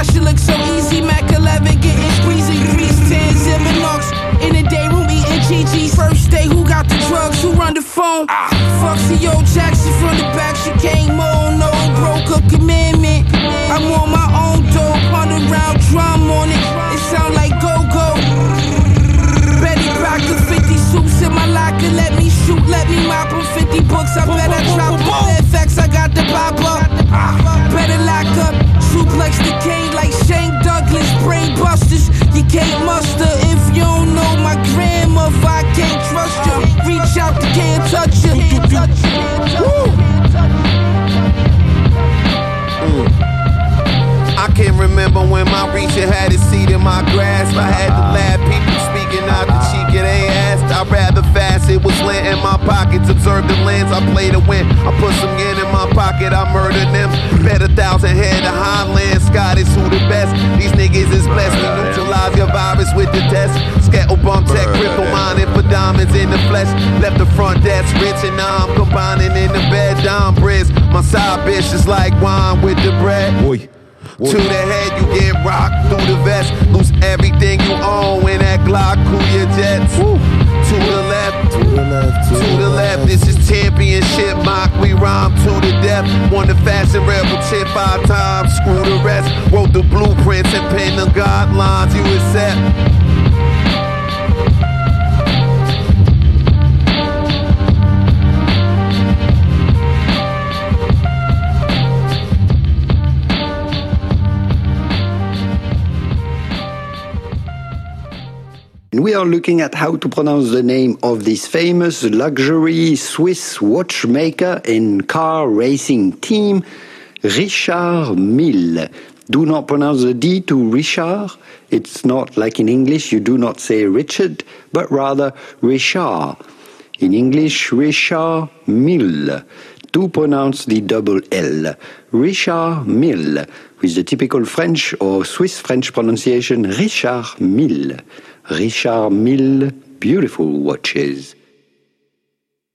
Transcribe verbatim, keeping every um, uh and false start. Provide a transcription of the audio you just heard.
shit look so easy. Mac eleven getting squeezy. Grease tens, Ziminox. In the day room eating G G's. First day, who got the drugs? Who run the phone? Ah. Fuck C O Jackson from the back. She came on. No, broke a commandment. I'm on my own dope. Hundred round drum on it. It sound like go-go. Betty Crocker, fifty suits in my locker. Let me shoot, let me mop them. fifty books, I better drop them. F X, I got the pop up. Better lock up. Suplex the cane like Shane Douglas. Brain busters, you can't muster. If you don't know my grandmother, I can't trust you. Reach out, you can't touch you. Woo. Mm. I can remember when my reacher had a seat in my grasp. I had to laugh, people speaking out the cheek of they ass. I'd rather fast, it was lint in my pockets. Observe the lens, I play to win. I put some yen in my pocket, I murdered them. Bet a thousand head to Highland. Scott is who the best. These niggas is blessed. We neutralize your virus with the test. Scattle bump tech, crypto mining for diamonds in the flesh. Left the front desk rich and now I'm combining in the bed. Dom Briz, my side bitch is like wine with the bread. Boy. To the head, you get rocked through the vest. Lose everything you own when that Glock cool your jets. Woo. To the left, to the left, to, to the left. This is championship mock. We rhyme to the death. Won the fashion rebel chip five times. Screw the rest. Wrote the blueprints and penned the guidelines you accept. We are looking at how to pronounce the name of this famous luxury Swiss watchmaker and car racing team, Richard Mille. Do not pronounce the D to Richard. It's not like in English, you do not say Richard, but rather Richard. In English, Richard Mille. Do pronounce the double L. Richard Mille, with the typical French or Swiss French pronunciation, Richard Mille. Richard Mille, beautiful watches.